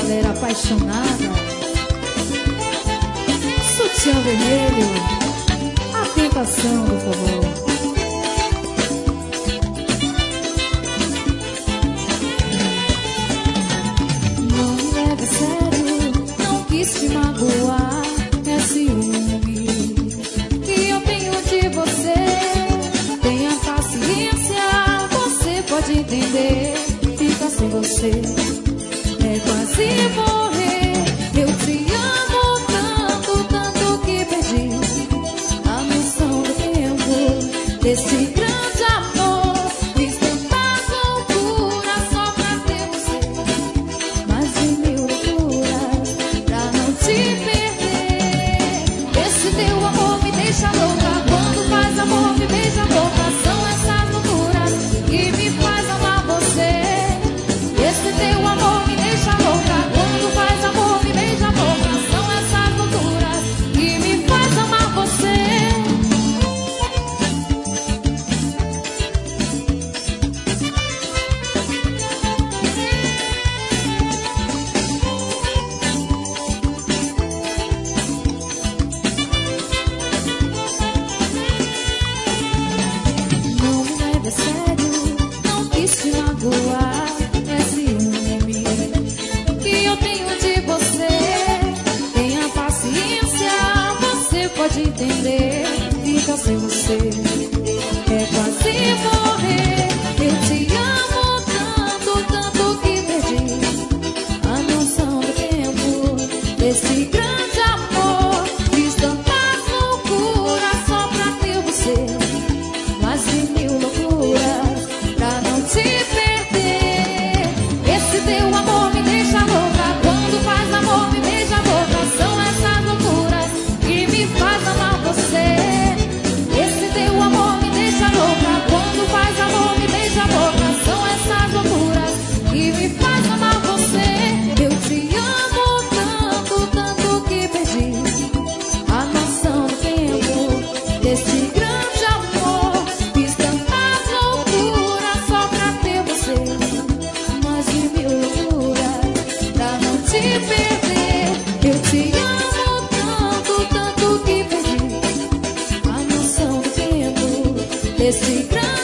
galera apaixonada. Sutiã vermelho, a tentação do forró. Se magoar é ciúme que eu tenho de você. Tenha paciência, você pode entender. Ficar sem você é quase morrer. Eu te amo tanto, tanto que perdi a noção do tempo desse grande amor. Fiz tanta loucura só pra ter você, mais de mil loucuras pra não te perder. Esse teu amor me deixa louca. Quando faz amor me beija a boca. São essas loucuras que me faz amar você. Esse teu amor me deixa louca. Quando faz amor me beija a boca. São essas loucuras que me faz amar você. Não me leve a sério, não quis te magoar. É ciúme que eu tenho de você. Tenha paciência, você pode entender. Fica sem você é quase morrer. Eu te amo tanto, tanto que perdi a noção do tempo desse grande amor. Fiz tantas loucuras só pra ter você, mais de mil loucuras pra não te perder. Esse teu amor me deixa louca. Quando faz amor me beija a boca. São essas loucuras que me faz amar você. Esse teu amor me deixa louca. Quando faz amor me beija a boca. São essas loucuras que me faz amar você. Eu te amo tanto, tanto que perdi a noção do tempo desse grande amor. Fiz tantas loucuras só pra ter você, mais de mil loucuras pra não te perder. Eu te amo tanto, tanto que perdi a noção do tempo desse grande